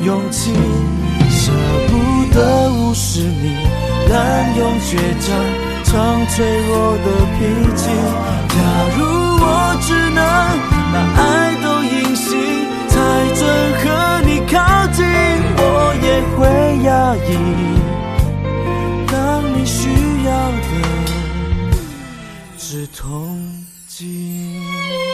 勇气，舍不得无视你滥用倔强常脆弱的脾气。假如我只能把爱都隐形，才准和你靠近，我也会压抑，当你需要的只同情。